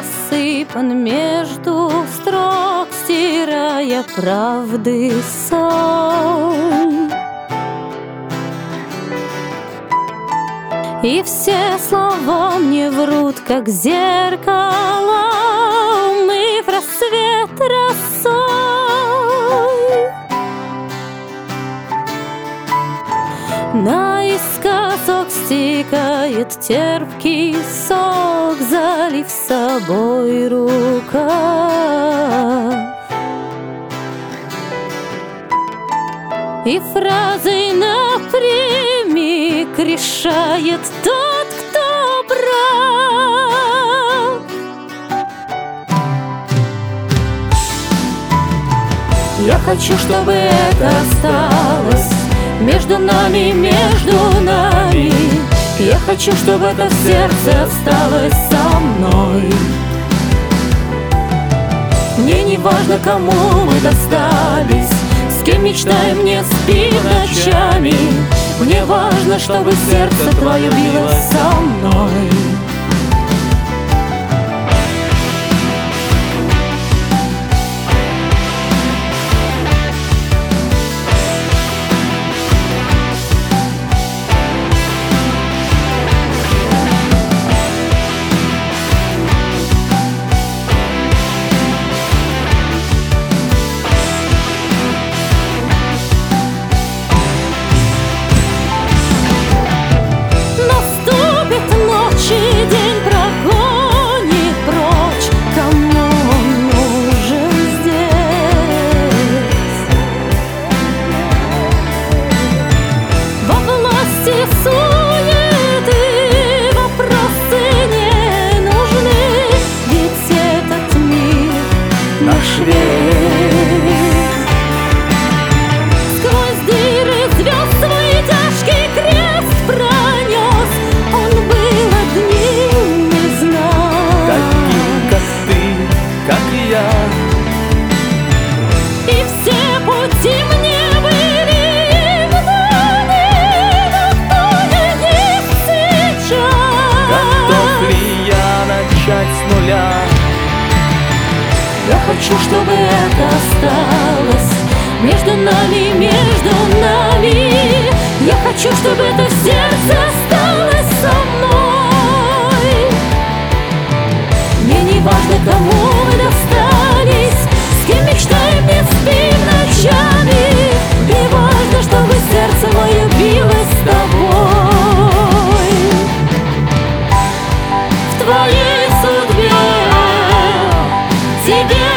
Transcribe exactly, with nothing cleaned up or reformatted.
рассыпан между строк, стирая правды соль. И все слова мне врут, как зеркало, мы в рассвет росой. Наискосок стекает терпкий сок, залив собой рукав. И фразой напрямик решает тот, кто прав. Я хочу, чтобы это осталось между нами, между нами. Я хочу, чтобы это в сердце осталось со мной. Мне не важно, кому мы достались, с кем мечтаем, не спи ночами. Мне важно, чтобы сердце твое билось со мной. Сквозь дыры звезд свой тяжкий крест пронес. Он был одним из нас, таким, как ты, как и я. И все пути мне были имданы, но кто есть сейчас? Готов ли я начать с нуля? Я хочу, чтобы это осталось между нами, между нами. Я хочу, чтобы это в сердце осталось со мной. Мне не важно, кому мы достались, с кем мечтаем, не спим ночами. Мне важно, чтобы сердце мое билось с тобой. В твоей судьбе тебе